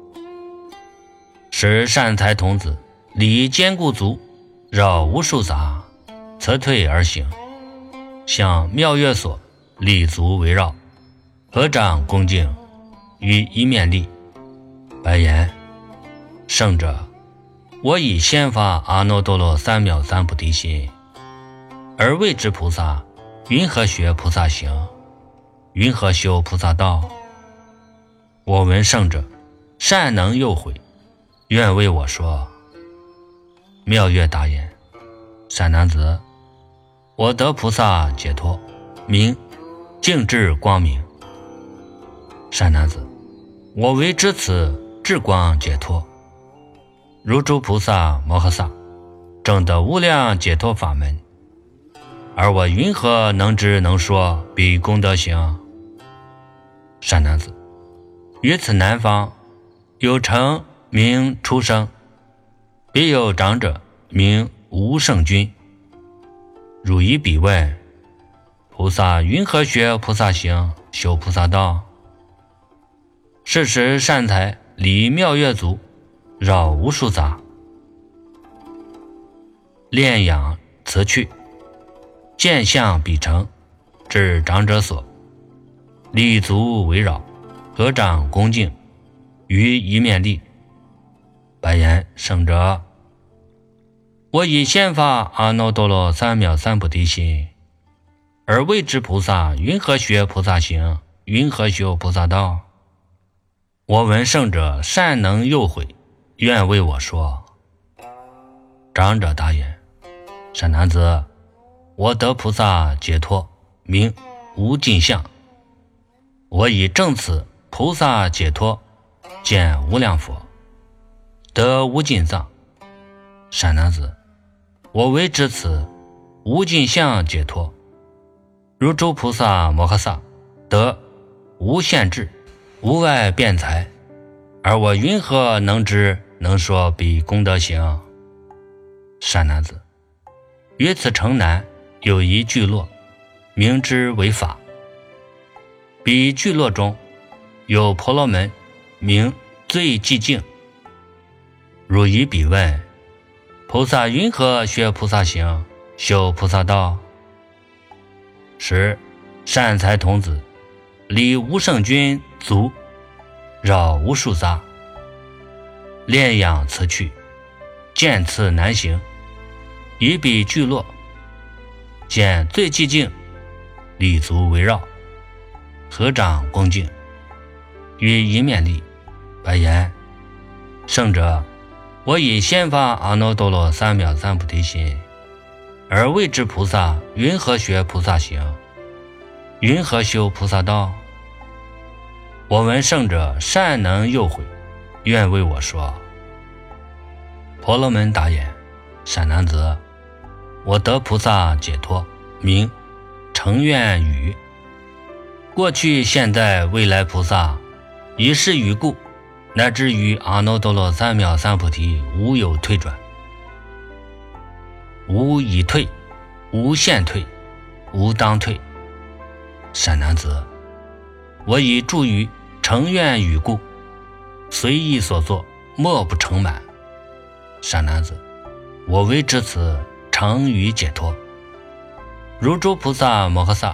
S1: 使善财童子礼坚固足，绕无数匝，辞退而行，向妙月所，礼足围绕，合掌恭敬，于一面立。白言：圣者，我以先发阿耨多罗三藐三菩提心，而为之菩萨云何学菩萨行？云何修菩萨道？我闻圣者善能诱诲，愿为我说。妙月答言：善男子，我得菩萨解脱，名净智光明。善男子，我为知此智光解脱，如诸菩萨摩诃萨证得无量解脱法门，而我云何能知能说彼功德行？善男子，于此南方有城名出生，彼有长者名无胜君。汝以彼问，菩萨云何学菩萨行，修菩萨道？是时善财礼妙月足，绕无数匝，恋仰辞去，见向彼城，至长者所，礼足围绕，合掌恭敬， 于一面立。白言：圣者，我以宪法阿耨多罗三藐三菩提心，而为之菩萨云何学菩萨行，云何修菩萨道？我闻圣者善能诱诲，愿为我说。长者答言：善男子，我得菩萨解脱，名无尽相。我以证此菩萨解脱，见无量佛，得无尽藏。善男子，我为知此无尽相解脱，如诸菩萨摩诃萨得无限智，无外辩才，而我云何能知能说彼功德行？善男子，于此城南有一聚落，名之为法。彼聚落中有婆罗门，名最寂静。汝以彼问：菩萨云何学菩萨行，修菩萨道？时善财童子离无胜军卒，绕无数匝，炼养辞去，见次难行，以彼聚落，见最寂静，礼足围绕，合掌恭敬，于一面立。白言：圣者，我以宪法阿耨多罗三藐三菩提心，而为之菩萨云何学菩萨行，云何修菩萨道？我闻圣者善能诱诲，愿为我说。婆罗门答言：善男子，我得菩萨解脱，名成愿语。过去现在未来菩萨以是语故，乃至于阿耨多罗三藐三菩提无有退转，无已退，无现退，无当退。善男子，我以住于成愿语故，随意所作，莫不成满。善男子，我为知此成于解脱，如诸菩萨摩诃萨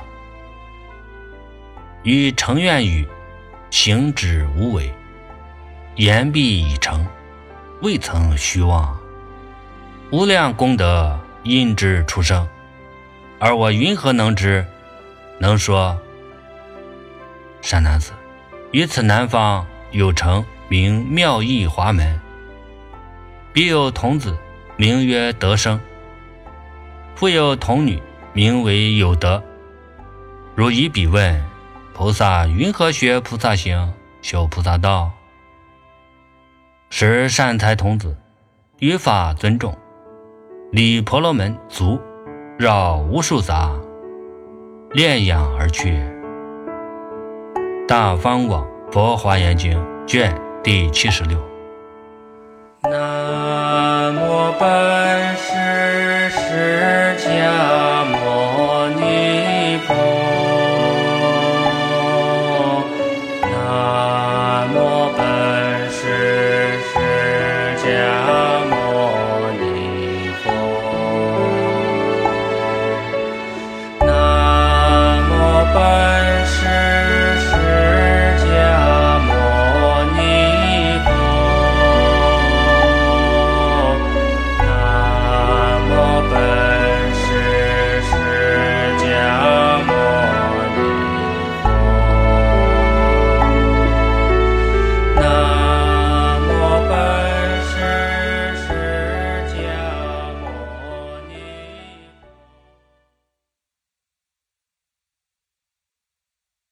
S1: 于成愿语行止无为，言毕已成，未曾虚妄，无量功德因之出生，而我云何能知能说？善男子，于此南方有城名妙义华门，彼有童子名曰德生，复有童女名为有德。汝以彼问：菩萨云何学菩萨行，修菩萨道？时善财童子于法尊重，离婆罗门卒，绕无数匝，炼养而去。大方广佛华严经卷第76。南无本